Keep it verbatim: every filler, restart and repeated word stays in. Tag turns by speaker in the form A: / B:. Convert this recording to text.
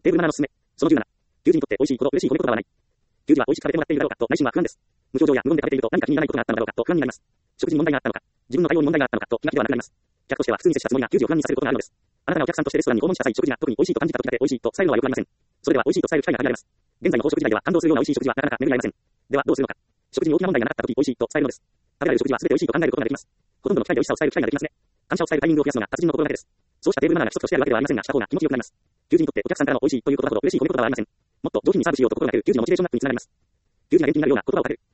A: テーブルななのすすめ。そのじゅうなな。給仕にとって美味しいほど嬉しい褒め言葉はない。給仕は美味しく食べてもらっているだろうかと内心は不安です。無表情や無言で食べていると何か気に入らないことがあったのだろうかと不安になります。食事に問題があったのか、自分の対応に問題があったのかと気が気ではなくなります。客としては普通に接したつもりが給仕を不安にさせることがあるのです。あなたがお客さんとしてレストランに訪問した際、食事が特に美味しいと感じた時だけ美味しいと伝えるのはよくありません。それでは美味しいと伝える機会が限られます。現在の飽食時代では感動するような美味しい食事はなかなか巡り合いません。ではどうするのか。食事に大きな問題がなかった時美味しいと伝えるのです。食べられる食事は全て美味しいと考えることができます。ほとんどの機会で美味しさを伝える機会ができますね。感謝を伝えるタイミングを増やすのが達人の心がけです。そうしたテーブルマナーが一つとしてあるわけではありませんが、した方が気持ちよくなります。給仕にとってお客さんからの美味しいという言葉ほど嬉しい褒め言葉はありません。もっと上品にサーブしようと心がける給仕のモチベーションアップにつながります。給仕が元気になるような言葉をかける。